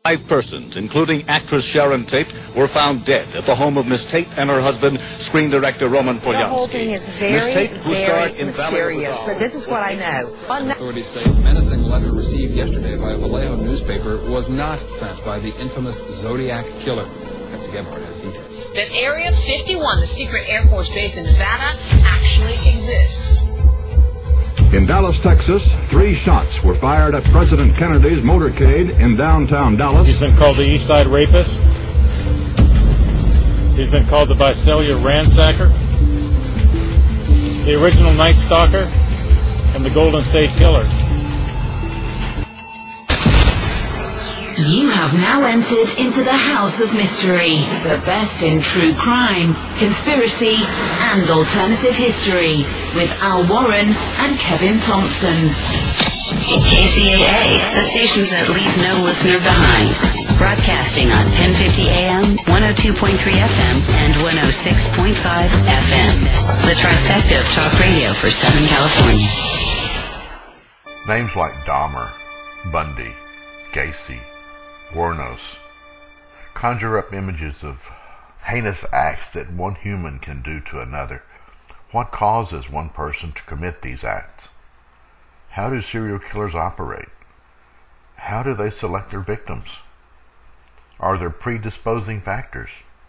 5 persons, including actress Sharon Tate, were found dead at the home of Miss Tate and her husband, screen director Roman Polanski. The whole thing is very mysterious, but this is what I know. Authorities say a menacing letter received yesterday by a Vallejo newspaper was not sent by the infamous Zodiac killer. Betsy Gebhardt has details. That Area 51, the secret Air Force base in Nevada, actually exists. In Dallas, Texas, 3 shots were fired at President Kennedy's motorcade in downtown Dallas. He's been called the East Side Rapist. He's been called the Visalia Ransacker, the original Night Stalker, and the Golden State Killer. You have now entered into the House of Mystery, the best in true crime, conspiracy, and alternative history, with Al Warren and Kevin Thompson. KCAA, the stations that leave no listener behind. Broadcasting on 1050 AM, 102.3 FM, and 106.5 FM. The trifecta of talk radio for Southern California. Names like Dahmer, Bundy, Gacy, Wuornos conjure up images of heinous acts that one human can do to another. What causes one person to commit these acts? How do serial killers operate? How do they select their victims? Are there predisposing factors?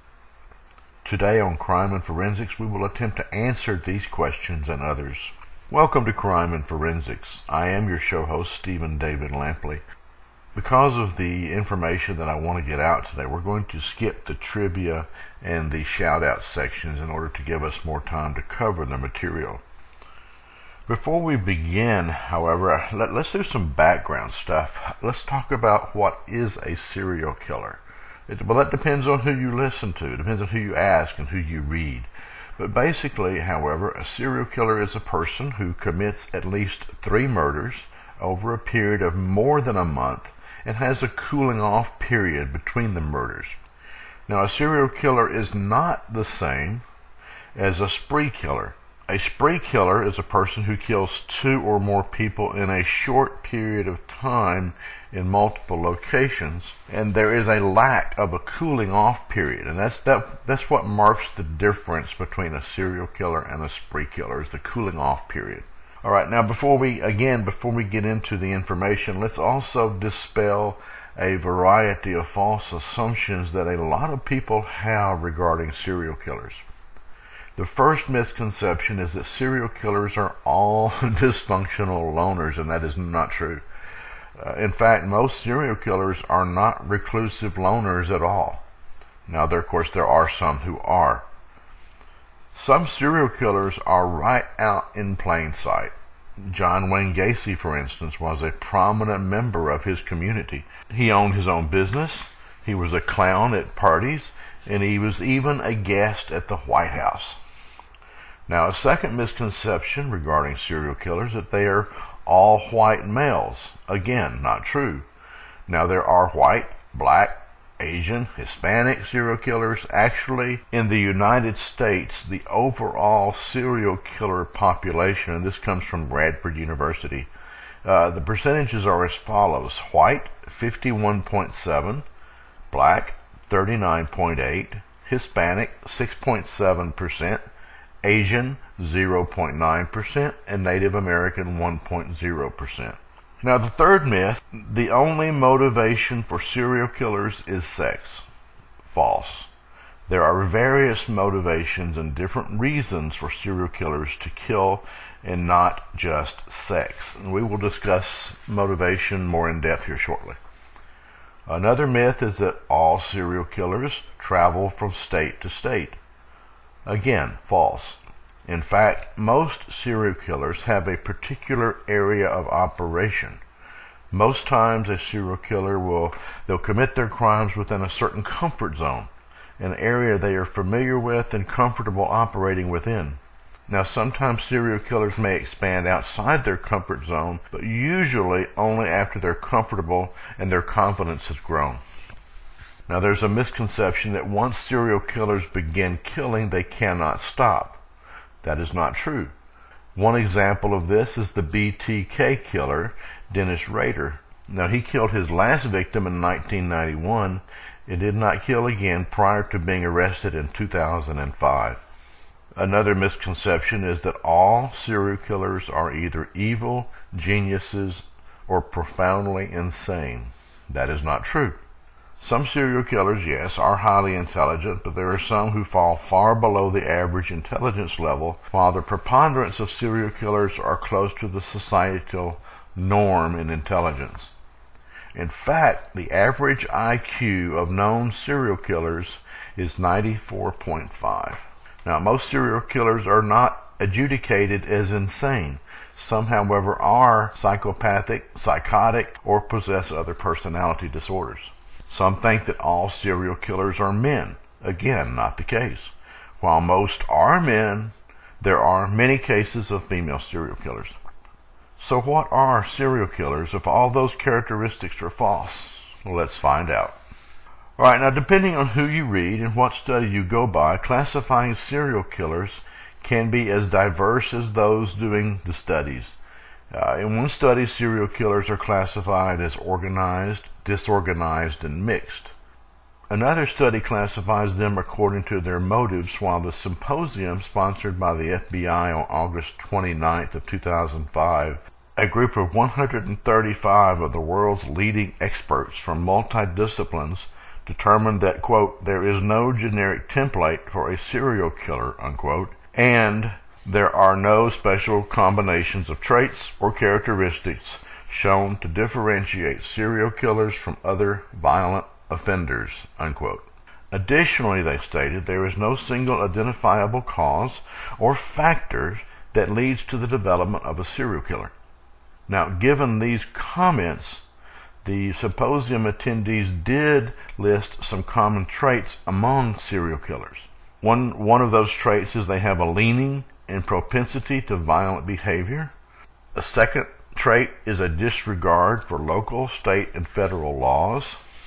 Today on Crime and Forensics, we will attempt to answer these questions and others. Welcome to Crime and Forensics. I am your show host, Stephen David Lampley. Because of the information that I want to get out today, we're going to skip the trivia and the shout-out sections in order to give us more time to cover the material. Before we begin, however, let's do some background stuff. Let's talk about what is a serial killer. Well, that depends on who you listen to. It depends on who you ask and who you read. But basically, however, a serial killer is a person who commits at least 3 murders over a period of more than a month and has a cooling off period between the murders. Now, a serial killer is not the same as a spree killer. A spree killer is a person who kills 2 or more people in a short period of time in multiple locations, and there is a lack of a cooling off period, and that's what marks the difference between a serial killer and a spree killer, is the cooling off period. All right, now before we get into the information, let's also dispel a variety of false assumptions that a lot of people have regarding serial killers. The first misconception is that serial killers are all dysfunctional loners, and that is not true. In fact, most serial killers are not reclusive loners at all. Now, of course, there are some who are. Some serial killers are right out in plain sight. John Wayne Gacy, for instance, was a prominent member of his community. He owned his own business, he was a clown at parties, and he was even a guest at the White House. Now, a second misconception regarding serial killers is that they are all white males. Again, not true. Now, there are white, black, Asian, Hispanic serial killers. Actually, in the United States, the overall serial killer population, and this comes from Radford University, the percentages are as follows: white, 51.7%, black, 39.8%, Hispanic, 6.7%, Asian, 0.9%, and Native American, 1.0%. Now, the third myth, the only motivation for serial killers is sex. False. There are various motivations and different reasons for serial killers to kill, and not just sex. And we will discuss motivation more in depth here shortly. Another myth is that all serial killers travel from state to state. Again, false. In fact, most serial killers have a particular area of operation. Most times a serial killer they'll commit their crimes within a certain comfort zone, an area they are familiar with and comfortable operating within. Now, sometimes serial killers may expand outside their comfort zone, but usually only after they're comfortable and their confidence has grown. Now, there's a misconception that once serial killers begin killing, they cannot stop. That is not true. One example of this is the BTK killer, Dennis Rader. Now, he killed his last victim in 1991 and did not kill again prior to being arrested in 2005. Another misconception is that all serial killers are either evil, geniuses, or profoundly insane. That is not true. Some serial killers, yes, are highly intelligent, but there are some who fall far below the average intelligence level, while the preponderance of serial killers are close to the societal norm in intelligence. In fact, the average IQ of known serial killers is 94.5. Now, most serial killers are not adjudicated as insane. Some, however, are psychopathic, psychotic, or possess other personality disorders. Some think that all serial killers are men. Again, not the case. While most are men, there are many cases of female serial killers. So what are serial killers if all those characteristics are false? Well, let's find out. Alright, now depending on who you read and what study you go by, classifying serial killers can be as diverse as those doing the studies. In one study, serial killers are classified as organized, disorganized, and mixed. Another study classifies them according to their motives, while the symposium sponsored by the FBI on August 29th of 2005, a group of 135 of the world's leading experts from multidisciplines determined that, quote, there is no generic template for a serial killer, unquote, and there are no special combinations of traits or characteristics shown to differentiate serial killers from other violent offenders, unquote. Additionally, they stated, there is no single identifiable cause or factors that leads to the development of a serial killer. Now, given these comments, the symposium attendees did list some common traits among serial killers. One of those traits is they have a leaning and propensity to violent behavior. A second trait is a disregard for local, state, and federal laws.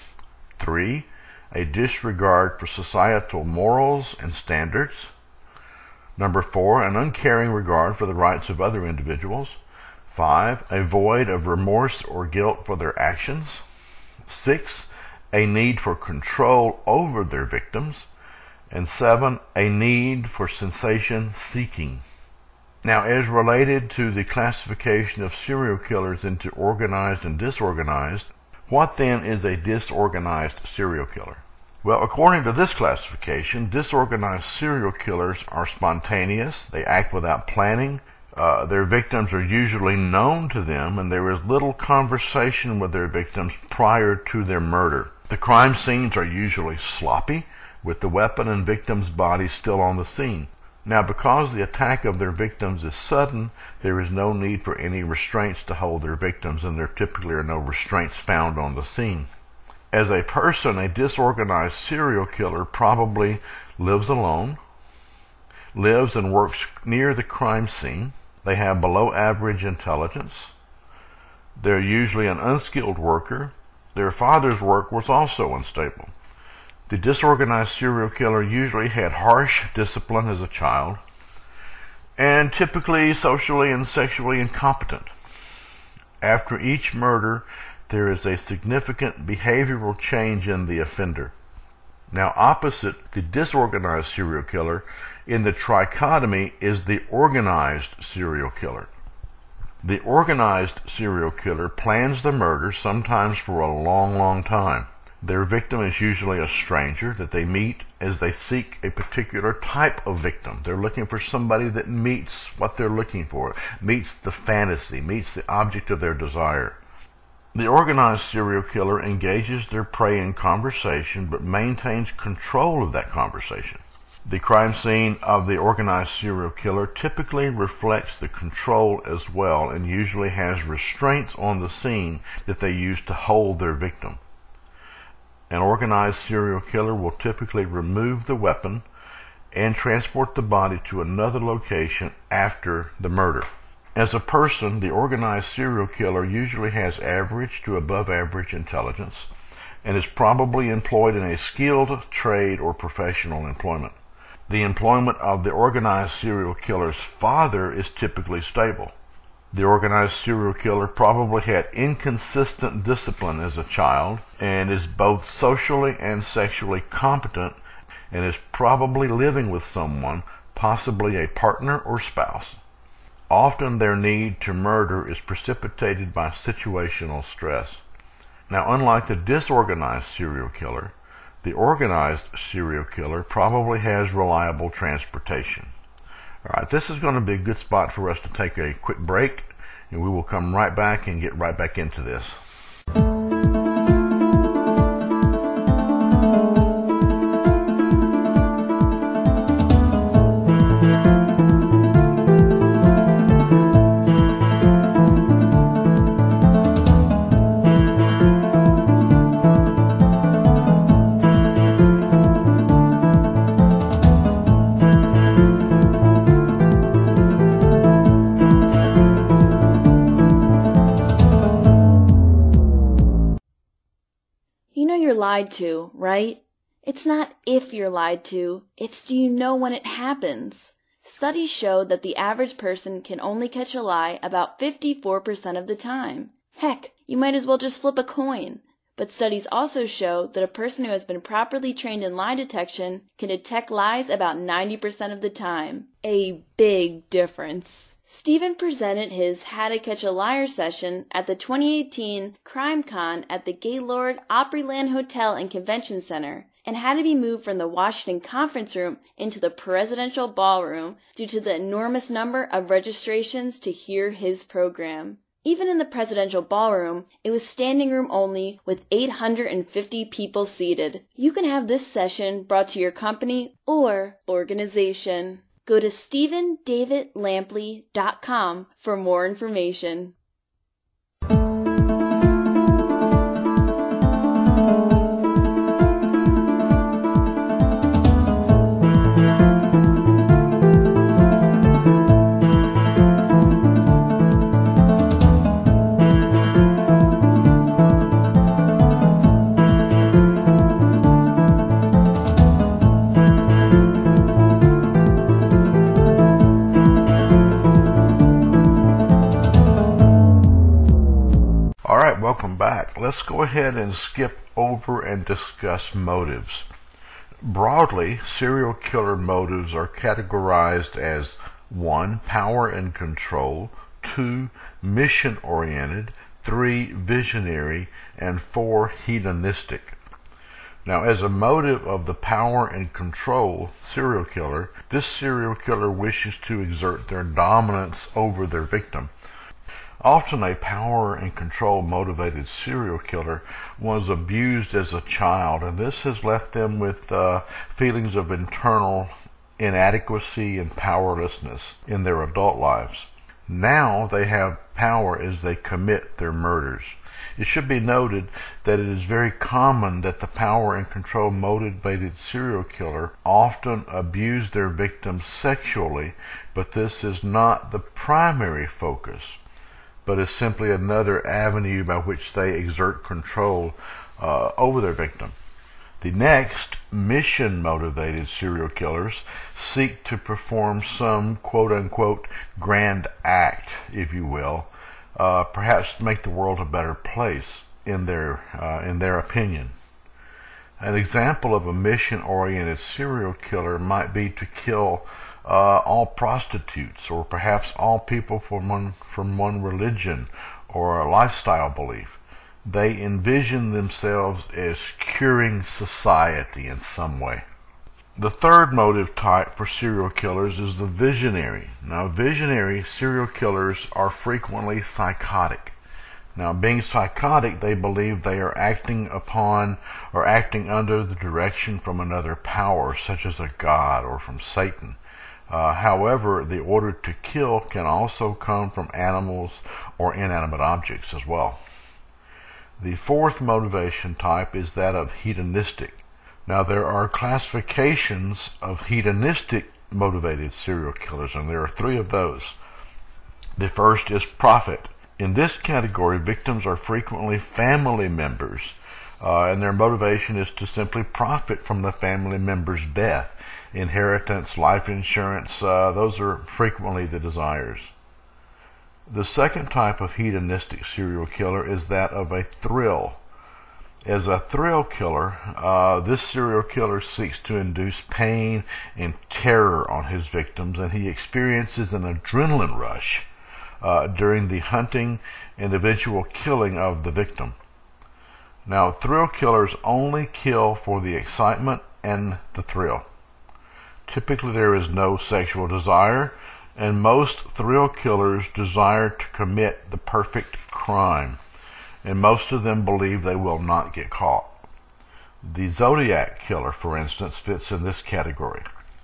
3, a disregard for societal morals and standards. Number 4, an uncaring regard for the rights of other individuals. 5, a void of remorse or guilt for their actions. 6, a need for control over their victims. And 7, a need for sensation seeking. Now, as related to the classification of serial killers into organized and disorganized, what then is a disorganized serial killer? Well, according to this classification, disorganized serial killers are spontaneous, they act without planning, their victims are usually known to them, and there is little conversation with their victims prior to their murder. The crime scenes are usually sloppy, with the weapon and victim's body still on the scene. Now, because the attack of their victims is sudden, there is no need for any restraints to hold their victims, and there typically are no restraints found on the scene. As a person, a disorganized serial killer probably lives alone, lives and works near the crime scene. They have below average intelligence. They're usually an unskilled worker. Their father's work was also unstable. The disorganized serial killer usually had harsh discipline as a child and typically socially and sexually incompetent. After each murder, there is a significant behavioral change in the offender. Now, opposite the disorganized serial killer, in the trichotomy is the organized serial killer. The organized serial killer plans the murder sometimes for a long, long time. Their victim is usually a stranger that they meet as they seek a particular type of victim. They're looking for somebody that meets what they're looking for, meets the fantasy, meets the object of their desire. The organized serial killer engages their prey in conversation but maintains control of that conversation. The crime scene of the organized serial killer typically reflects the control as well and usually has restraints on the scene that they use to hold their victim. An organized serial killer will typically remove the weapon and transport the body to another location after the murder. As a person, the organized serial killer usually has average to above average intelligence and is probably employed in a skilled trade or professional employment. The employment of the organized serial killer's father is typically stable. The organized serial killer probably had inconsistent discipline as a child and is both socially and sexually competent and is probably living with someone, possibly a partner or spouse. Often their need to murder is precipitated by situational stress. Now, unlike the disorganized serial killer, the organized serial killer probably has reliable transportation. All right, this is going to be a good spot for us to take a quick break, and we will come right back and get right back into this. Lied to, right? It's not if you're lied to, it's do you know when it happens? Studies show that the average person can only catch a lie about 54% of the time. Heck, you might as well just flip a coin. But studies also show that a person who has been properly trained in lie detection can detect lies about 90% of the time. A big difference. Stephen presented his How to Catch a Liar session at the 2018 CrimeCon at the Gaylord Opryland Hotel and Convention Center and had to be moved from the Washington Conference Room into the Presidential Ballroom due to the enormous number of registrations to hear his program. Even in the Presidential Ballroom, it was standing room only with 850 people seated. You can have this session brought to your company or organization. Go to StephenDavidLampley.com for more information. Welcome back. Let's go ahead and skip over and discuss motives. Broadly, serial killer motives are categorized as 1. Power and control, 2. Mission-oriented, 3. Visionary, and 4. Hedonistic. Now, as a motive of the power and control serial killer, this serial killer wishes to exert their dominance over their victim. Often a power and control motivated serial killer was abused as a child, and this has left them with feelings of internal inadequacy and powerlessness in their adult lives. Now they have power as they commit their murders. It should be noted that it is very common that the power and control motivated serial killer often abuse their victims sexually, but this is not the primary focus, but is simply another avenue by which they exert control over their victim. The next, mission-motivated serial killers seek to perform some quote-unquote grand act, if you will, perhaps make the world a better place in their opinion. An example of a mission-oriented serial killer might be to kill all prostitutes, or perhaps all people from one religion or a lifestyle belief. They envision themselves as curing society in some way. The third motive type for serial killers is the visionary. Now, visionary serial killers are frequently psychotic. Now, being psychotic, they believe they are acting upon or acting under the direction from another power, such as a god or from Satan. However, the order to kill can also come from animals or inanimate objects as well. The fourth motivation type is that of hedonistic. Now, there are classifications of hedonistic motivated serial killers, and there are 3 of those. The first is profit. In this category, victims are frequently family members, and their motivation is to simply profit from the family member's death. Inheritance, life insurance, those are frequently the desires. The second type of hedonistic serial killer is that of a thrill. As a thrill killer, this serial killer seeks to induce pain and terror on his victims, and he experiences an adrenaline rush during the hunting and eventual killing of the victim. Now, thrill killers only kill for the excitement and the thrill. Typically, there is no sexual desire, and most thrill killers desire to commit the perfect crime, and most of them believe they will not get caught. The Zodiac killer, for instance, fits in this category.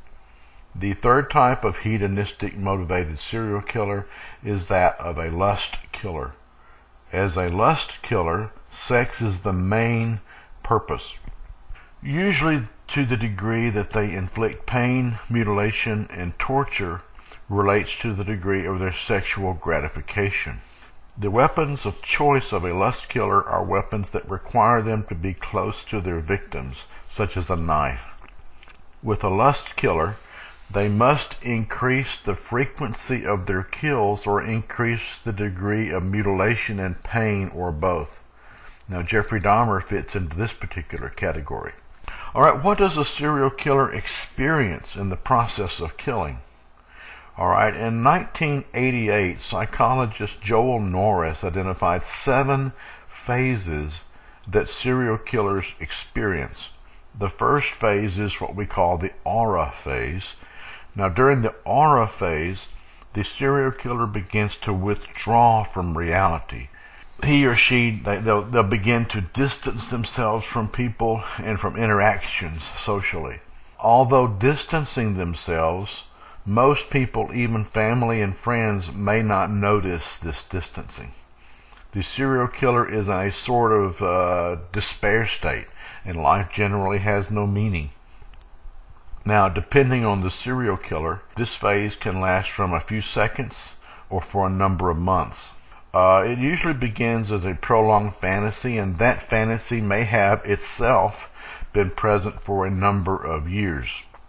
The third type of hedonistic motivated serial killer is that of a lust killer. As a lust killer, sex is the main purpose, usually to the degree that they inflict pain, mutilation, and torture relates to the degree of their sexual gratification. The weapons of choice of a lust killer are weapons that require them to be close to their victims, such as a knife. With a lust killer, they must increase the frequency of their kills or increase the degree of mutilation and pain, or both. Now, Jeffrey Dahmer fits into this particular category. All right, what does a serial killer experience in the process of killing? All right, in 1988, psychologist Joel Norris identified 7 phases that serial killers experience. The first phase is what we call the aura phase. Now, during the aura phase, the serial killer begins to withdraw from reality. He or she, they'll begin to distance themselves from people and from interactions socially. Although distancing themselves, most people, even family and friends, may not notice this distancing. The serial killer is in a sort of despair state, and life generally has no meaning. Now, depending on the serial killer, this phase can last from a few seconds or for a number of months. It usually begins as a prolonged fantasy, and that fantasy may have itself been present for a number of years.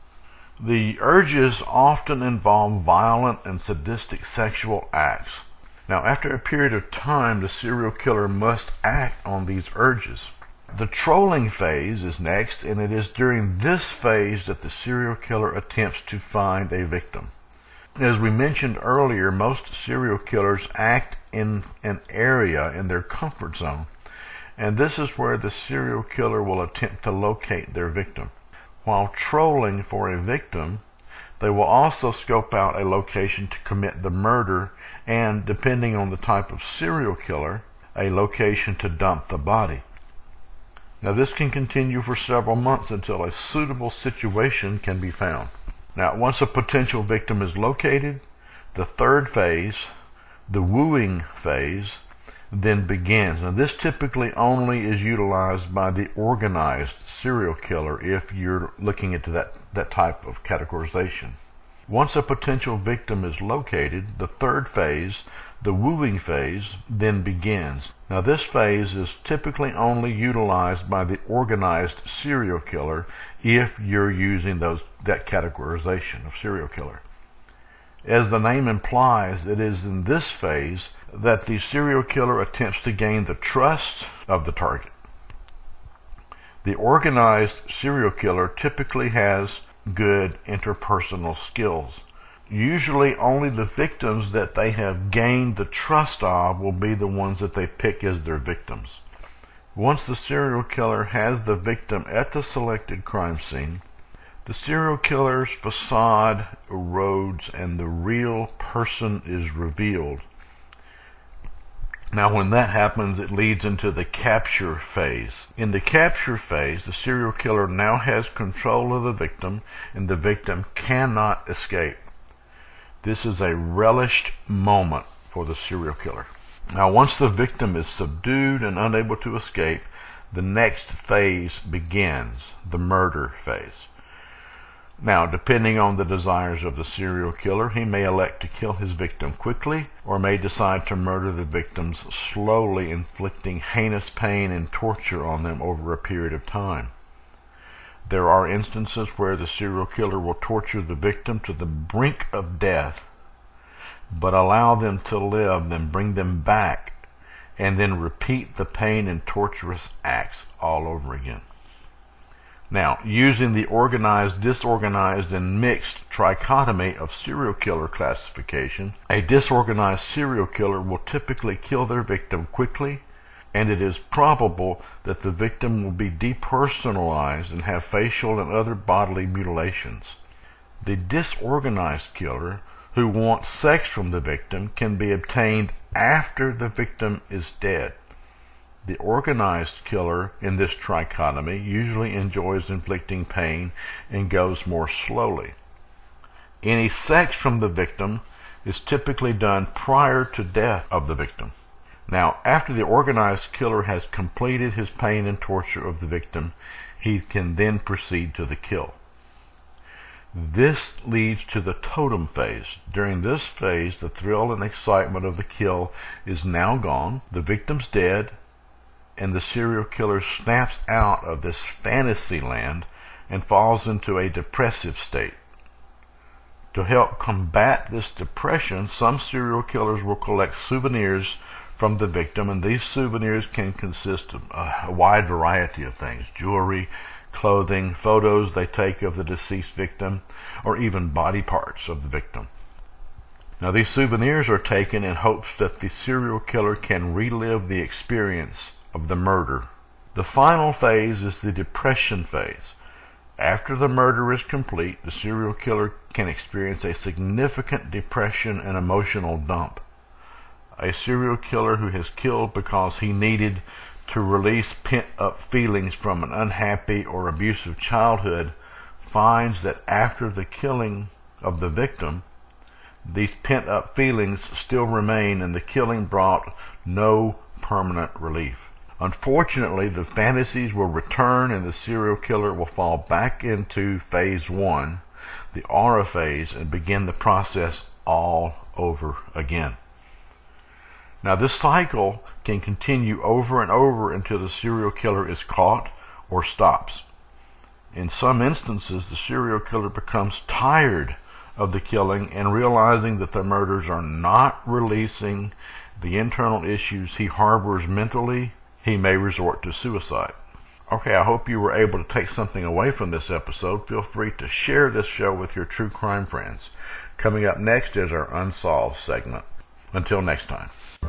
The urges often involve violent and sadistic sexual acts. Now, after a period of time, the serial killer must act on these urges. The trolling phase is next, and it is during this phase that the serial killer attempts to find a victim. As we mentioned earlier, most serial killers act in an area in their comfort zone, and this is where the serial killer will attempt to locate their victim. While trolling for a victim, they will also scope out a location to commit the murder and, depending on the type of serial killer, a location to dump the body. Now, this can continue for several months until a suitable situation can be found. Now, once a potential victim is located, the third phase, the wooing phase, then begins. Now, this typically only is utilized by the organized serial killer if you're looking into that type of categorization. Once a potential victim is located, the third phase, the wooing phase, then begins. Now, this phase is typically only utilized by the organized serial killer if you're using that categorization of serial killer. As the name implies, it is in this phase that the serial killer attempts to gain the trust of the target. The organized serial killer typically has good interpersonal skills. Usually only the victims that they have gained the trust of will be the ones that they pick as their victims. Once the serial killer has the victim at the selected crime scene, the serial killer's facade erodes and the real person is revealed. Now, when that happens, it leads into the capture phase. In the capture phase, the serial killer now has control of the victim, and the victim cannot escape. This is a relished moment for the serial killer. Now, once the victim is subdued and unable to escape, the next phase begins, the murder phase. Now, depending on the desires of the serial killer, he may elect to kill his victim quickly or may decide to murder the victims slowly, inflicting heinous pain and torture on them over a period of time. There are instances where the serial killer will torture the victim to the brink of death but allow them to live, then bring them back, and then repeat the pain and torturous acts all over again. Now, using the organized, disorganized, and mixed trichotomy of serial killer classification, a disorganized serial killer will typically kill their victim quickly, and it is probable that the victim will be depersonalized and have facial and other bodily mutilations. The disorganized killer who wants sex from the victim can be obtained after the victim is dead. The organized killer in this trichotomy usually enjoys inflicting pain and goes more slowly. Any sex from the victim is typically done prior to death of the victim. Now, after the organized killer has completed his pain and torture of the victim, he can then proceed to the kill. This leads to the totem phase. During this phase, the thrill and excitement of the kill is now gone, the victim's dead, and the serial killer snaps out of this fantasy land and falls into a depressive state. To help combat this depression, some serial killers will collect souvenirs from the victim, and these souvenirs can consist of a wide variety of things: jewelry, clothing, photos they take of the deceased victim, or even body parts of the victim. Now, these souvenirs are taken in hopes that the serial killer can relive the experience of the murder. The final phase is the depression phase. After the murder is complete, the serial killer can experience a significant depression and emotional dump. A serial killer who has killed because he needed to release pent-up feelings from an unhappy or abusive childhood finds that after the killing of the victim, these pent-up feelings still remain, and the killing brought no permanent relief. Unfortunately, the fantasies will return, and the serial killer will fall back into phase 1, the aura phase, and begin the process all over again. Now, this cycle can continue over and over until the serial killer is caught or stops. In some instances, the serial killer becomes tired of the killing, and realizing that the murders are not releasing the internal issues he harbors mentally, he may resort to suicide. Okay, I hope you were able to take something away from this episode. Feel free to share this show with your true crime friends. Coming up next is our Unsolved segment. Until next time.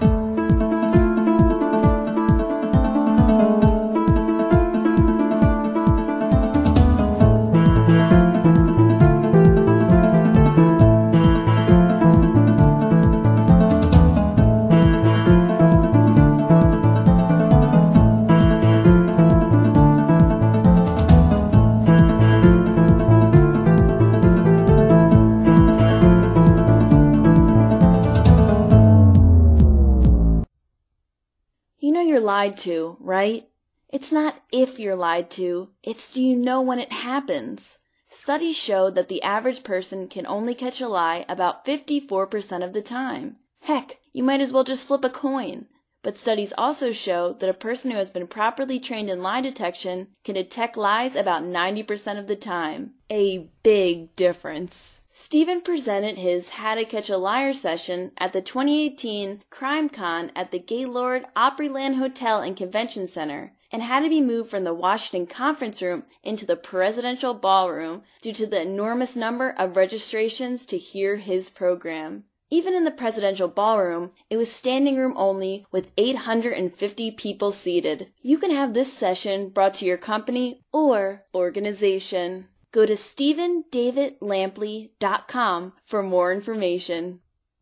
Lied to, right? It's not if you're lied to, it's do you know when it happens? Studies show that the average person can only catch a lie about 54% of the time. Heck, you might as well just flip a coin. But studies also show that a person who has been properly trained in lie detection can detect lies about 90% of the time. A big difference. Stephen presented his How to Catch a Liar session at the 2018 CrimeCon at the Gaylord Opryland Hotel and Convention Center, and had to be moved from the Washington Conference Room into the Presidential Ballroom due to the enormous number of registrations to hear his program. Even in the Presidential Ballroom, it was standing room only with 850 people seated. You can have this session brought to your company or organization. Go to StephenDavidLampley.com for more information.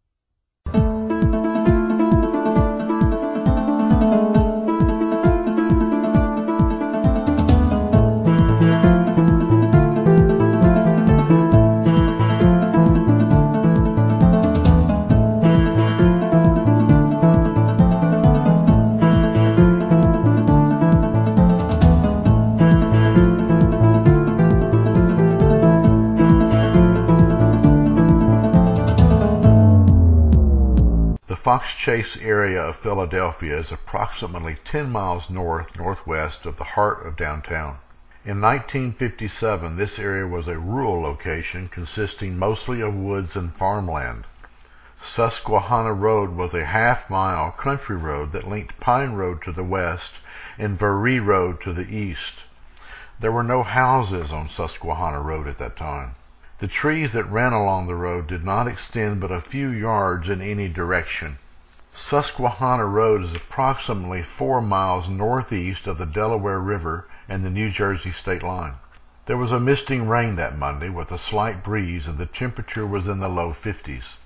Fox Chase area of Philadelphia is approximately 10 miles northwest of the heart of downtown. In 1957, this area was a rural location consisting mostly of woods and farmland. Susquehanna Road was a half-mile country road that linked Pine Road to the west and Veree Road to the east. There were no houses on Susquehanna Road at that time. The trees that ran along the road did not extend but a few yards in any direction. Susquehanna Road is approximately 4 miles northeast of the Delaware River and the New Jersey state line. There was a misting rain that Monday with a slight breeze, and the temperature was in the low 50s.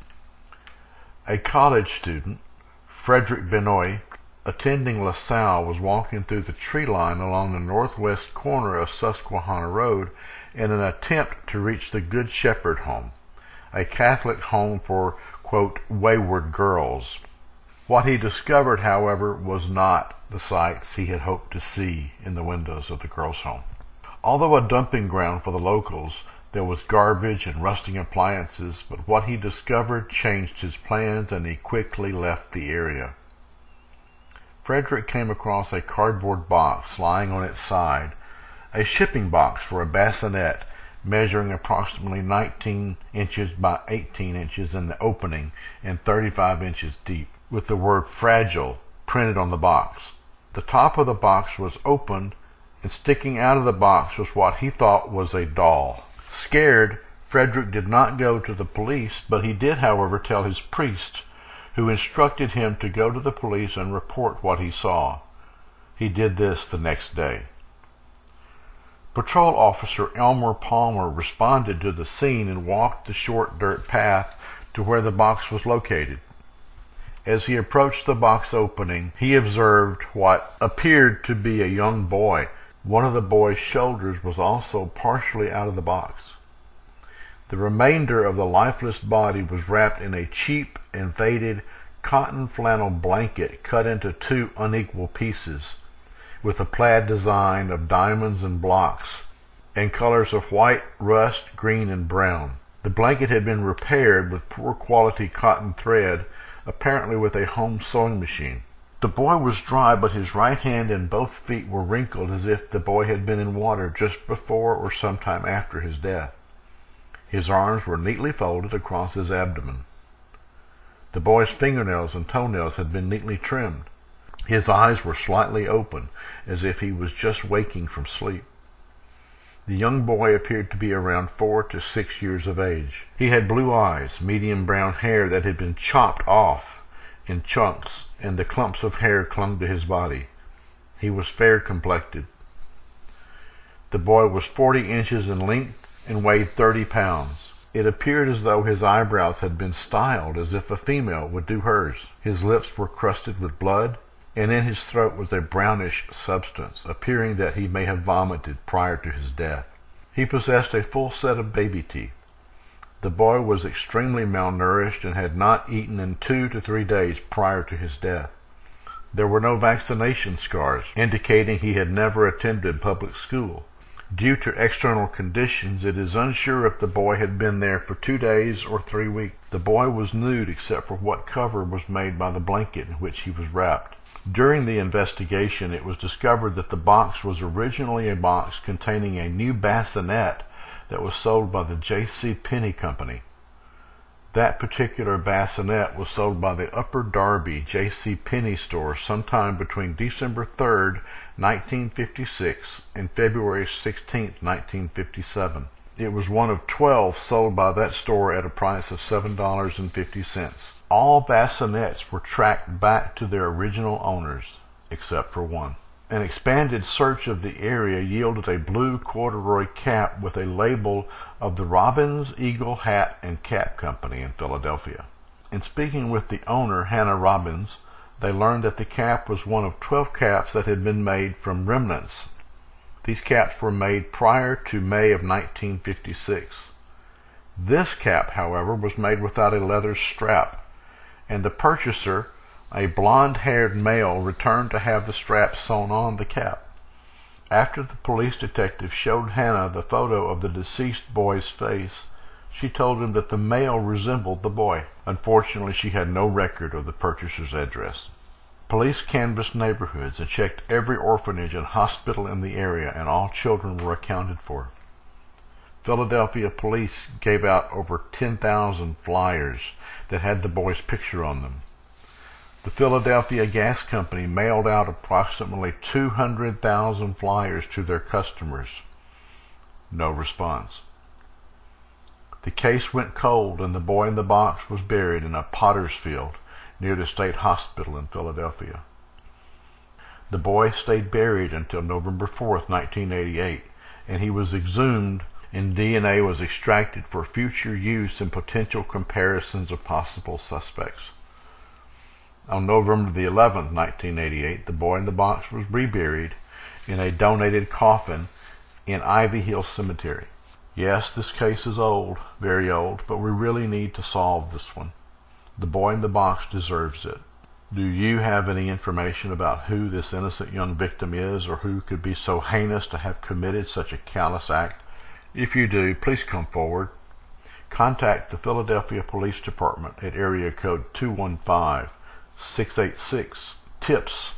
A college student, Frederick Benoit, attending LaSalle, was walking through the tree line along the northwest corner of Susquehanna Road in an attempt to reach the Good Shepherd Home, a Catholic home for, quote, wayward girls. What he discovered, however, was not the sights he had hoped to see in the windows of the girls' home. Although a dumping ground for the locals, there was garbage and rusting appliances, but what he discovered changed his plans, and he quickly left the area. Frederick came across a cardboard box lying on its side, a shipping box for a bassinet measuring approximately 19 inches by 18 inches in the opening and 35 inches deep, with the word fragile printed on the box. The top of the box was opened, and sticking out of the box was what he thought was a doll. Scared, Frederick did not go to the police, but he did, however, tell his priest, who instructed him to go to the police and report what he saw. He did this the next day. Patrol Officer Elmer Palmer responded to the scene and walked the short dirt path to where the box was located. As he approached the box opening, he observed what appeared to be a young boy. One of the boy's shoulders was also partially out of the box. The remainder of the lifeless body was wrapped in a cheap and faded cotton flannel blanket cut into 2 unequal pieces, with a plaid design of diamonds and blocks, and colors of white, rust, green, and brown. The blanket had been repaired with poor quality cotton thread, apparently with a home sewing machine. The boy was dry, but his right hand and both feet were wrinkled as if the boy had been in water just before or sometime after his death. His arms were neatly folded across his abdomen. The boy's fingernails and toenails had been neatly trimmed. His eyes were slightly open, as if he was just waking from sleep. The young boy appeared to be around 4 to 6 years of age. He had blue eyes, medium brown hair that had been chopped off in chunks, and the clumps of hair clung to his body. He was fair-complected. The boy was 40 inches in length and weighed 30 pounds. It appeared as though his eyebrows had been styled as if a female would do hers. His lips were crusted with blood, and in his throat was a brownish substance, appearing that he may have vomited prior to his death. He possessed a full set of baby teeth. The boy was extremely malnourished and had not eaten in 2 to 3 days prior to his death. There were no vaccination scars, indicating he had never attended public school. Due to external conditions, it is unsure if the boy had been there for 2 days or 3 weeks. The boy was nude except for what cover was made by the blanket in which he was wrapped. During the investigation, it was discovered that the box was originally a box containing a new bassinet that was sold by the J.C. Penney Company. That particular bassinet was sold by the Upper Darby J.C. Penney store sometime between December 3rd, 1956 and February 16th, 1957. It was one of 12 sold by that store at a price of $7.50. All bassinets were tracked back to their original owners, except for one. An expanded search of the area yielded a blue corduroy cap with a label of the Robbins Eagle Hat and Cap Company in Philadelphia. In speaking with the owner, Hannah Robbins, they learned that the cap was one of 12 caps that had been made from remnants. These caps were made prior to May of 1956. This cap, however, was made without a leather strap, and the purchaser, a blonde-haired male, returned to have the strap sewn on the cap. After the police detective showed Hannah the photo of the deceased boy's face, she told him that the male resembled the boy. Unfortunately, she had no record of the purchaser's address. Police canvassed neighborhoods and checked every orphanage and hospital in the area, and all children were accounted for. Philadelphia police gave out over 10,000 flyers that had the boy's picture on them. The Philadelphia Gas Company mailed out approximately 200,000 flyers to their customers. No response. The case went cold and the boy in the box was buried in a potter's field near the state hospital in Philadelphia. The boy stayed buried until November 4th, 1988, and he was exhumed and DNA was extracted for future use in potential comparisons of possible suspects. On November the 11th, 1988, the boy in the box was reburied in a donated coffin in Ivy Hill Cemetery. Yes, this case is old, very old, but we really need to solve this one. The boy in the box deserves it. Do you have any information about who this innocent young victim is, or who could be so heinous to have committed such a callous act? If you do, please come forward. Contact the Philadelphia Police Department at area code 215-686-TIPS,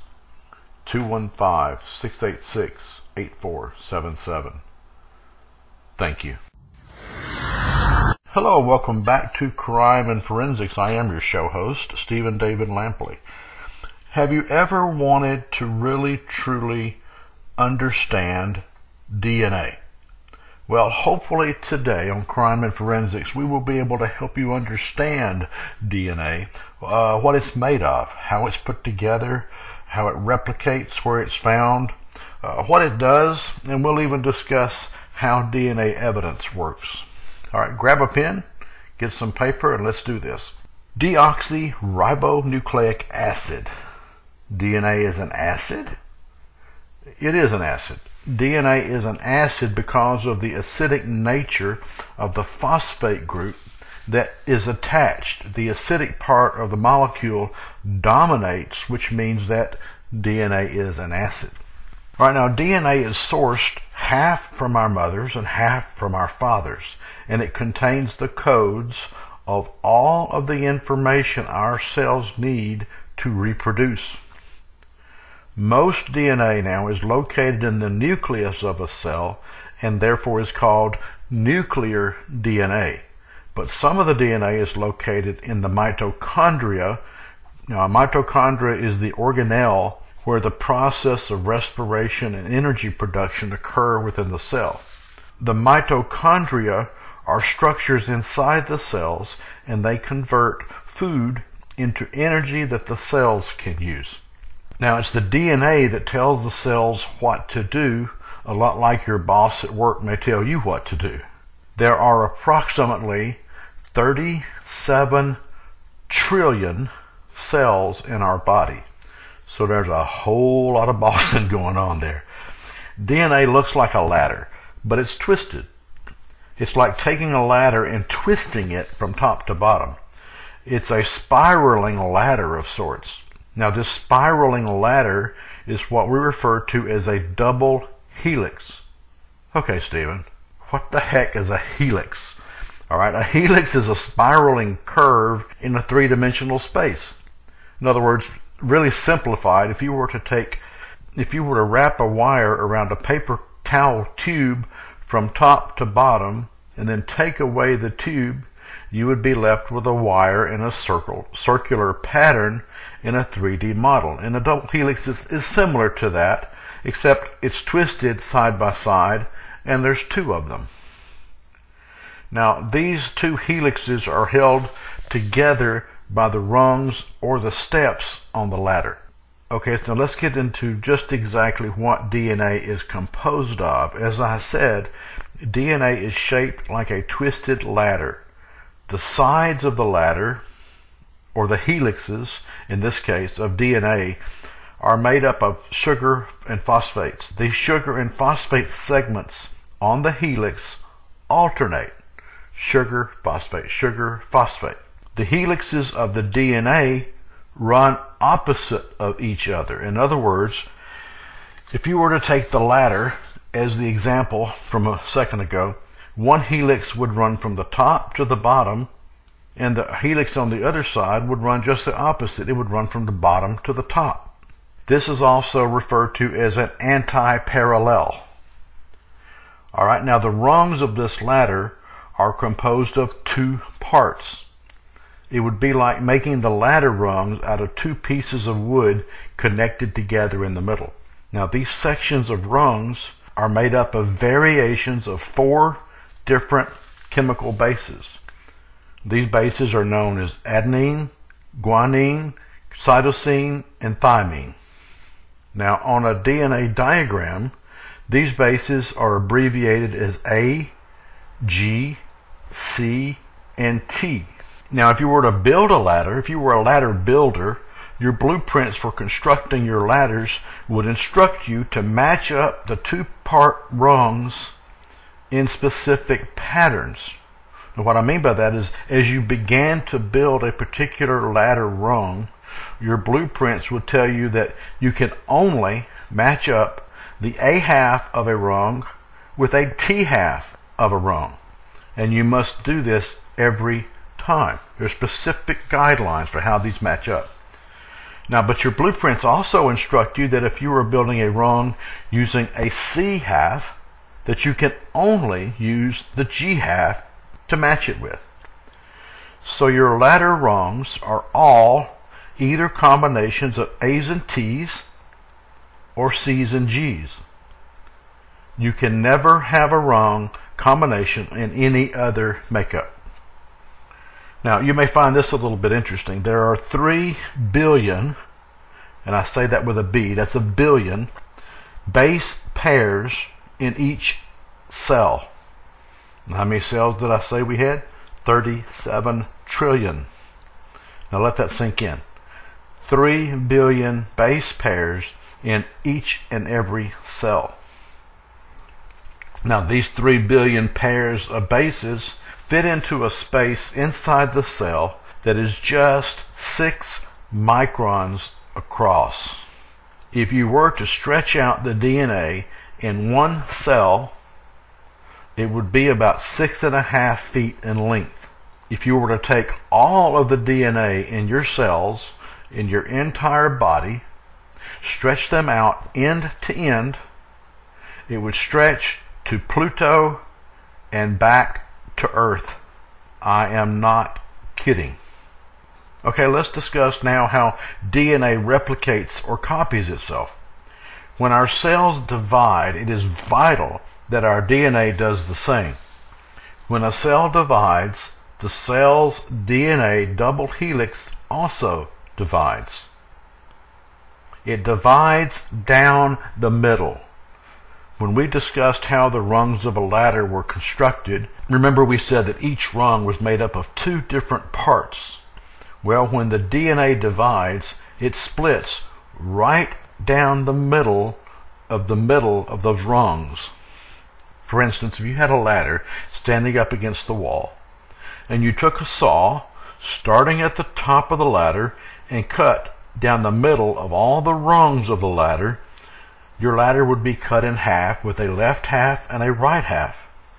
215-686-8477. Thank you. Hello and welcome back to Crime and Forensics. I am your show host, Stephen David Lampley. Have you ever wanted to really, truly understand DNA? Well, hopefully today on Crime and Forensics, we will be able to help you understand DNA, what it's made of, how it's put together, how it replicates where it's found, what it does, and we'll even discuss how DNA evidence works. All right, grab a pen, get some paper, and let's do this. Deoxyribonucleic acid. DNA is an acid? It is an acid. DNA is an acid because of the acidic nature of the phosphate group that is attached. The acidic part of the molecule dominates, which means that DNA is an acid. Right now, DNA is sourced half from our mothers and half from our fathers, and it contains the codes of all of the information our cells need to reproduce. Most DNA now is located in the nucleus of a cell and therefore is called nuclear DNA. But some of the DNA is located in the mitochondria. Now, a mitochondria is the organelle where the process of respiration and energy production occur within the cell. The mitochondria are structures inside the cells, and they convert food into energy that the cells can use. Now, it's the DNA that tells the cells what to do, a lot like your boss at work may tell you what to do. There are approximately 37 trillion cells in our body. So there's a whole lot of bossing going on there. DNA looks like a ladder, but it's twisted. It's like taking a ladder and twisting it from top to bottom. It's a spiraling ladder of sorts. Now, this spiraling ladder is what we refer to as a double helix. Okay, Stephen, what the heck is a helix? All right, a helix is a spiraling curve in a three-dimensional space. In other words, really simplified, if you were to wrap a wire around a paper towel tube from top to bottom and then take away the tube, you would be left with a wire in a circular pattern in a 3D model. And a double helix is similar to that, except it's twisted side by side, and there's two of them. Now, these two helixes are held together by the rungs or the steps on the ladder. Okay, so let's get into just exactly what DNA is composed of. As I said, DNA is shaped like a twisted ladder. The sides of the ladder, or the helixes, in this case, of DNA, are made up of sugar and phosphates. These sugar and phosphate segments on the helix alternate. Sugar, phosphate, sugar, phosphate. The helixes of the DNA run opposite of each other. In other words, if you were to take the ladder as the example from a second ago, one helix would run from the top to the bottom, and the helix on the other side would run just the opposite. It would run from the bottom to the top. This is also referred to as an anti-parallel. All right, now the rungs of this ladder are composed of 2 parts. It would be like making the ladder rungs out of 2 pieces of wood connected together in the middle. Now these sections of rungs are made up of variations of 4 different chemical bases. These bases are known as adenine, guanine, cytosine, and thymine. Now on a DNA diagram, these bases are abbreviated as A, G, C, and T. Now if you were to build a ladder, if you were a ladder builder, your blueprints for constructing your ladders would instruct you to match up the 2-part rungs in specific patterns. And what I mean by that is, as you began to build a particular ladder rung, your blueprints would tell you that you can only match up the A half of a rung with a T half of a rung. And you must do this every time. There's specific guidelines for how these match up. Now, but your blueprints also instruct you that if you were building a rung using a C half, that you can only use the G half to match it with. So your ladder rungs are all either combinations of A's and T's or C's and G's. You can never have a rung combination in any other makeup. Now, you may find this a little bit interesting. There are 3 billion, and I say that with a B, that's a billion, base pairs in each cell. And how many cells did I say we had? 37 trillion. Now let that sink in. 3 billion base pairs in each and every cell. Now these 3 billion pairs of bases fit into a space inside the cell that is just 6 microns across. If you were to stretch out the DNA in one cell, it would be about 6.5 feet in length. If you were to take all of the DNA in your cells, in your entire body, stretch them out end to end, it would stretch to Pluto and back to Earth. I am not kidding. Okay, let's discuss now how DNA replicates or copies itself. When our cells divide, it is vital that our DNA does the same. When a cell divides, the cell's DNA double helix also divides. It divides down the middle. When we discussed how the rungs of a ladder were constructed, remember we said that each rung was made up of 2 different parts. Well, when the DNA divides, it splits right down the middle of those rungs. For instance, if you had a ladder standing up against the wall, and you took a saw, starting at the top of the ladder, and cut down the middle of all the rungs of the ladder, your ladder would be cut in half with a left half and a right half.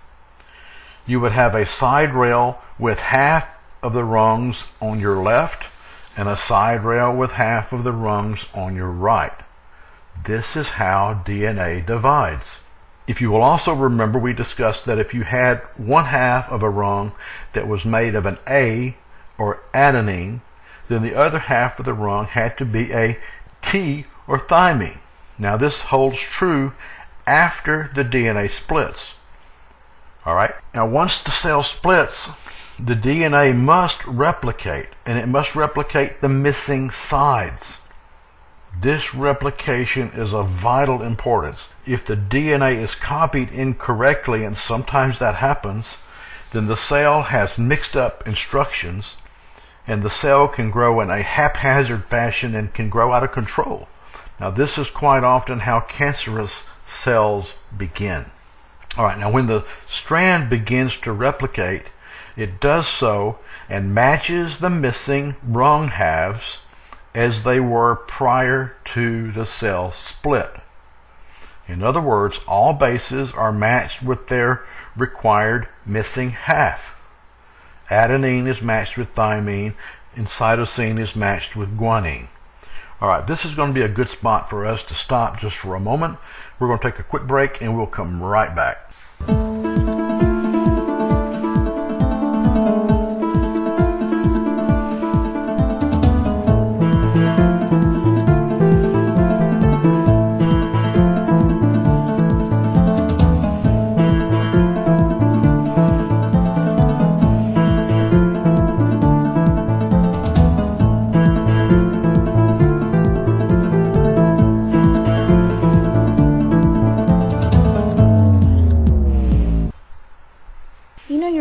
You would have a side rail with half of the rungs on your left and a side rail with half of the rungs on your right. This is how DNA divides. If you will also remember, we discussed that if you had one half of a rung that was made of an A or adenine, then the other half of the rung had to be a T or thymine. Now this holds true after the DNA splits. Alright, now once the cell splits, the DNA must replicate, and it must replicate the missing sides. This replication is of vital importance. If the DNA is copied incorrectly, and sometimes that happens, then the cell has mixed up instructions, and the cell can grow in a haphazard fashion and can grow out of control. Now this is quite often how cancerous cells begin. Alright, now when the strand begins to replicate, it does so and matches the missing rung halves as they were prior to the cell split. In other words, all bases are matched with their required missing half. Adenine is matched with thymine, and cytosine is matched with guanine. Alright, this is going to be a good spot for us to stop just for a moment. We're going to take a quick break and we'll come right back.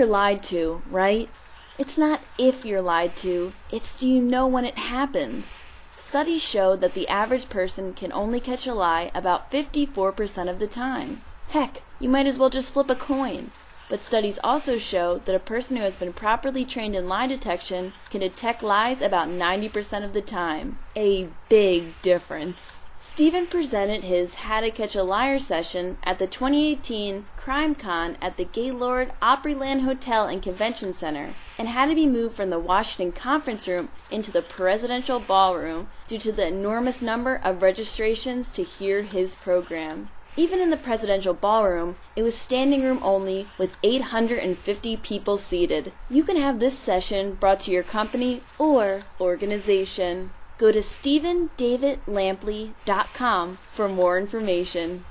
lied to, right? It's not if you're lied to, it's do you know when it happens? Studies show that the average person can only catch a lie about 54% of the time. Heck, you might as well just flip a coin. But studies also show that a person who has been properly trained in lie detection can detect lies about 90% of the time. A big difference. Stephen presented his How to Catch a Liar session at the 2018 CrimeCon at the Gaylord Opryland Hotel and Convention Center, and had to be moved from the Washington Conference Room into the Presidential Ballroom due to the enormous number of registrations to hear his program. Even in the Presidential Ballroom, it was standing room only with 850 people seated. You can have this session brought to your company or organization. Go to StephenDavidLampley.com for more information.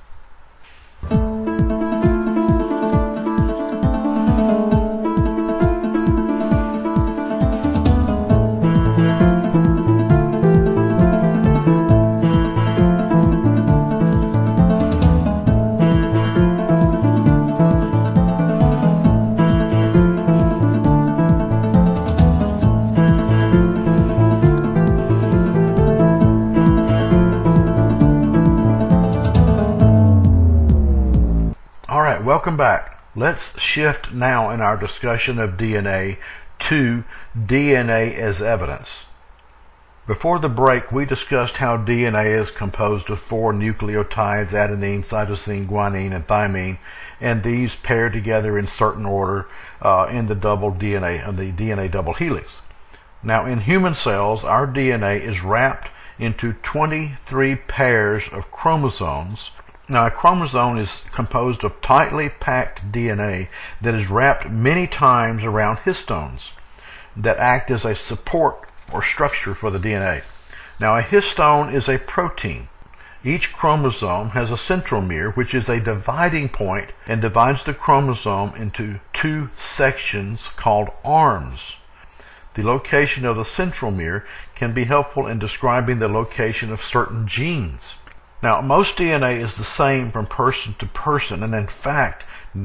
Welcome back. Let's shift now in our discussion of DNA to DNA as evidence. Before the break, we discussed how DNA is composed of 4 nucleotides, adenine, cytosine, guanine, and thymine, and these pair together in certain order in the DNA double helix. Now, in human cells, our DNA is wrapped into 23 pairs of chromosomes. Now, a chromosome is composed of tightly packed DNA that is wrapped many times around histones that act as a support or structure for the DNA. Now, a histone is a protein. Each chromosome has a centromere, which is a dividing point and divides the chromosome into 2 sections called arms. The location of the centromere can be helpful in describing the location of certain genes. Now, most DNA is the same from person to person, and in fact,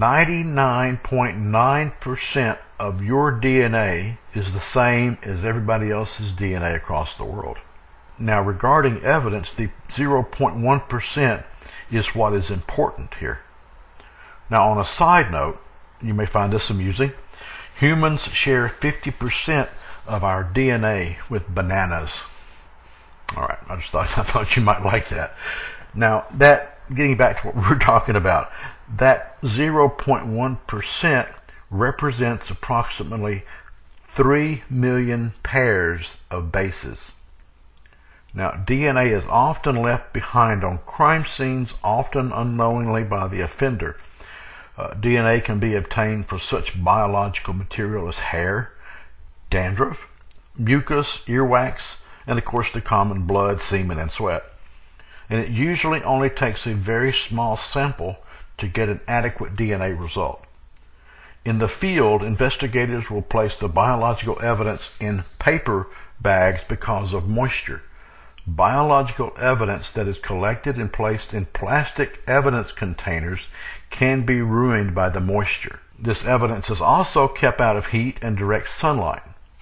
99.9% of your DNA is the same as everybody else's DNA across the world. Now, regarding evidence, the 0.1% is what is important here. Now, on a side note, you may find this amusing. Humans share 50% of our DNA with bananas. All right, I thought you might like that. Now, getting back to what we were talking about, that 0.1% represents approximately 3 million pairs of bases. Now, DNA is often left behind on crime scenes, often unknowingly by the offender. DNA can be obtained from such biological material as hair, dandruff, mucus, earwax, and of course the common blood, semen, and sweat. And it usually only takes a very small sample to get an adequate DNA result. In the field, investigators will place the biological evidence in paper bags because of moisture. Biological evidence that is collected and placed in plastic evidence containers can be ruined by the moisture. This evidence is also kept out of heat and direct sunlight.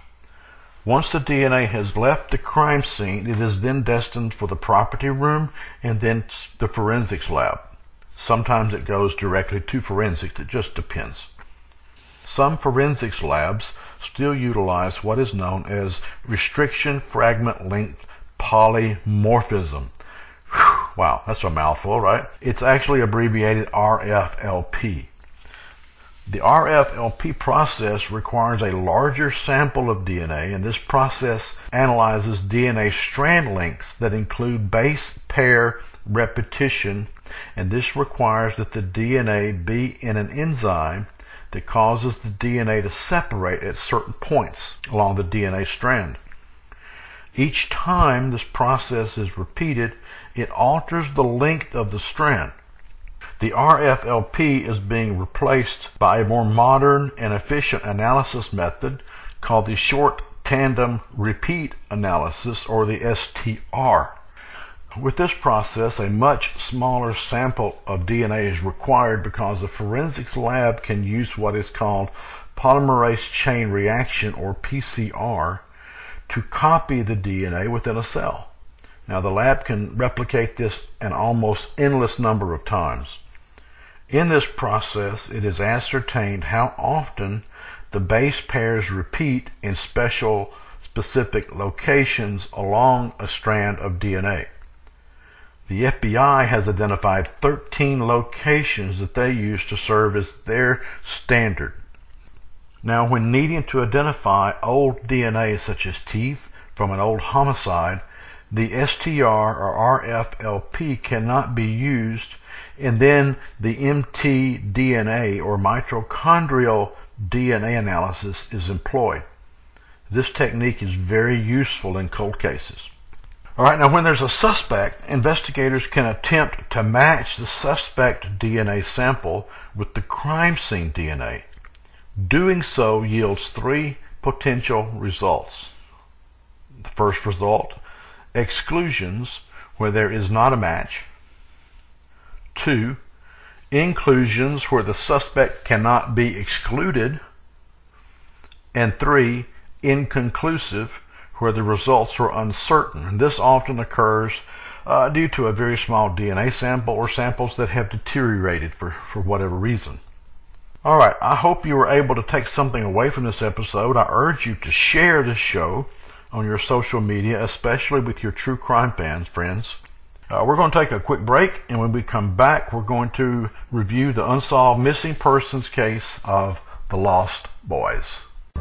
Once the DNA has left the crime scene, it is then destined for the property room and then the forensics lab. Sometimes it goes directly to forensics. It just depends. Some forensics labs still utilize what is known as restriction fragment length polymorphism. Whew, wow, that's a mouthful, right? It's actually abbreviated RFLP. The RFLP process requires a larger sample of DNA, and this process analyzes DNA strand lengths that include base pair repetition, and this requires that the DNA be in an enzyme that causes the DNA to separate at certain points along the DNA strand. Each time this process is repeated, it alters the length of the strand. The RFLP is being replaced by a more modern and efficient analysis method called the short tandem repeat analysis, or the STR. With this process, a much smaller sample of DNA is required because the forensics lab can use what is called polymerase chain reaction, or PCR, to copy the DNA within a cell. Now, the lab can replicate this an almost endless number of times. In this process, it is ascertained how often the base pairs repeat in specific locations along a strand of DNA. The FBI has identified 13 locations that they use to serve as their standard. Now, when needing to identify old DNA such as teeth from an old homicide, the STR or RFLP cannot be used, and then the mtDNA or mitochondrial DNA analysis is employed. This technique is very useful in cold cases. Alright, now when there's a suspect, investigators can attempt to match the suspect DNA sample with the crime scene DNA. Doing so yields 3 potential results. The first result, exclusions where there is not a match. 2, inclusions where the suspect cannot be excluded. And 3, inconclusive where the results are uncertain. And this often occurs due to a very small DNA sample or samples that have deteriorated for whatever reason. Alright, I hope you were able to take something away from this episode. I urge you to share this show on your social media, especially with your true crime friends. We're going to take a quick break, and when we come back, we're going to review the unsolved missing persons case of the Lost Boys.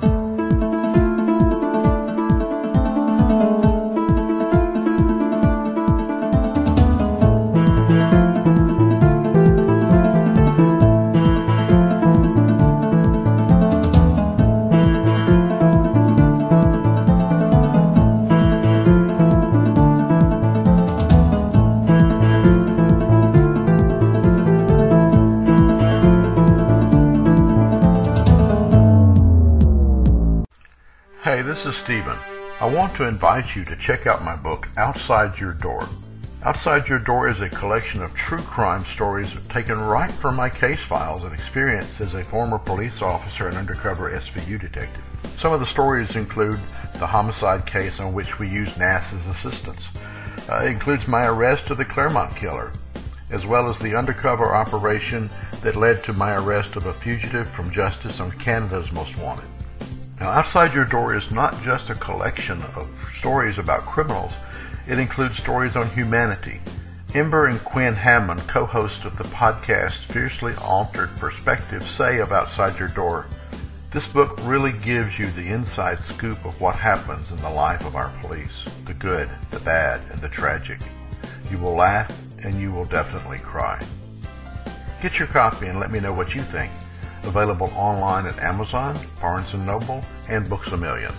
Hey, this is Stephen. I want to invite you to check out my book, Outside Your Door. Outside Your Door is a collection of true crime stories taken right from my case files and experience as a former police officer and undercover SVU detective. Some of the stories include the homicide case on which we used NASA's assistance. It includes my arrest of the Claremont killer, as well as the undercover operation that led to my arrest of a fugitive from justice on Canada's Most Wanted. Now, Outside Your Door is not just a collection of stories about criminals. It includes stories on humanity. Ember and Quinn Hammond, co-hosts of the podcast Fiercely Altered Perspective, say of Outside Your Door, this book really gives you the inside scoop of what happens in the life of our police, the good, the bad, and the tragic. You will laugh, and you will definitely cry. Get your copy and let me know what you think. Available online at Amazon, Barnes & Noble, and Books A Million.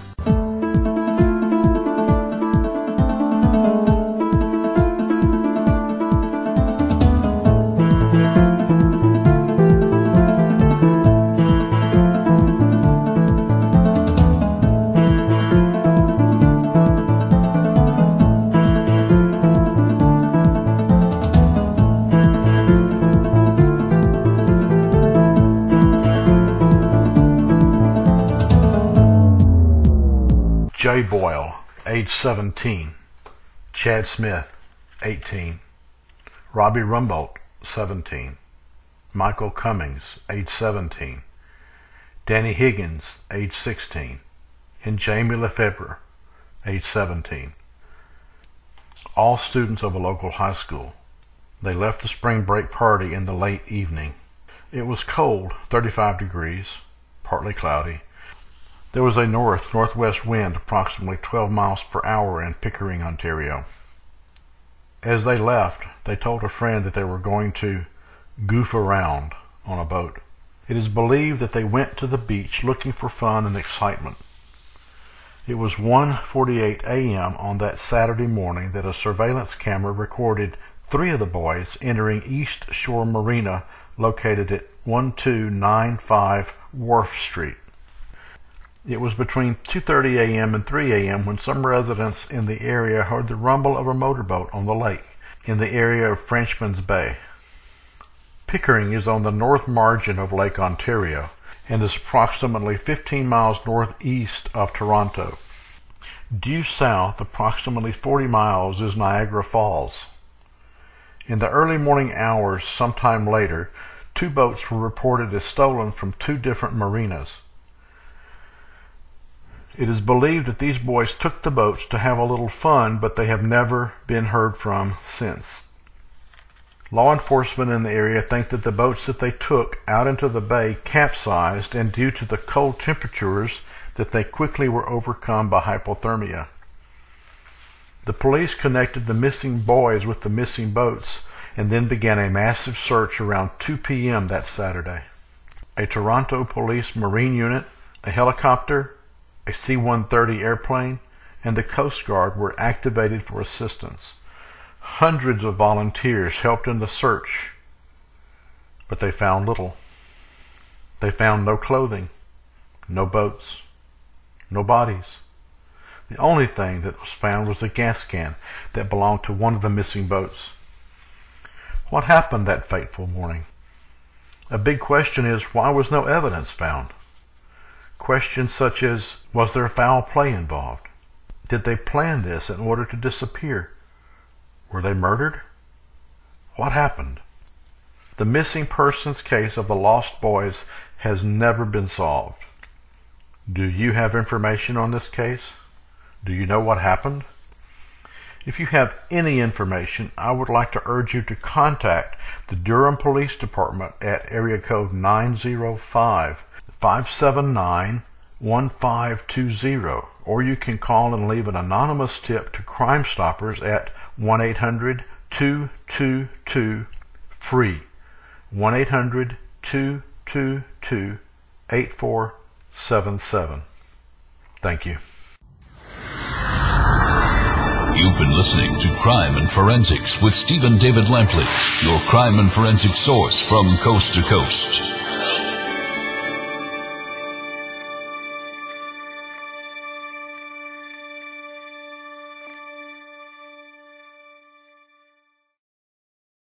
Jay Boyle, age 17. Chad Smith, 18. Robbie Rumbold, 17. Michael Cummings, age 17. Danny Higgins, age 16. And Jamie Lefebvre, age 17. All students of a local high school. They left the spring break party in the late evening. It was cold, 35 degrees, partly cloudy. There was a north-northwest wind approximately 12 miles per hour in Pickering, Ontario. As they left, they told a friend that they were going to goof around on a boat. It is believed that they went to the beach looking for fun and excitement. It was 1:48 a.m. on that Saturday morning that a surveillance camera recorded 3 of the boys entering East Shore Marina located at 1295 Wharf Street. It was between 2:30 a.m. and 3 a.m. when some residents in the area heard the rumble of a motorboat on the lake in the area of Frenchman's Bay. Pickering is on the north margin of Lake Ontario. and is approximately 15 miles northeast of Toronto. Due south, approximately 40 miles, is Niagara Falls. In the early morning hours sometime later, 2 boats were reported as stolen from 2 different marinas. It is believed that these boys took the boats to have a little fun, but they have never been heard from since. Law enforcement in the area think that the boats that they took out into the bay capsized, and due to the cold temperatures, that they quickly were overcome by hypothermia. The police connected the missing boys with the missing boats and then began a massive search around 2 p.m. that Saturday. A Toronto Police Marine unit, a helicopter, a C-130 airplane, and the Coast Guard were activated for assistance. Hundreds of volunteers helped in the search, but they found little. They found no clothing, no boats, no bodies. The only thing that was found was a gas can that belonged to one of the missing boats. What happened that fateful morning? A big question is, why was no evidence found? Questions such as, was there foul play involved? Did they plan this in order to disappear? Were they murdered? What happened? The missing persons case of the lost boys has never been solved. Do you have information on this case? Do you know what happened? If you have any information, I would like to urge you to contact the Durham Police Department at area code 905-579-1520, or you can call and leave an anonymous tip to Crime Stoppers at 1-800-222-FREE, 1-800-222-8477. Thank you. You've been listening to Crime and Forensics with Stephen David Lampley, your crime and forensic source from coast to coast.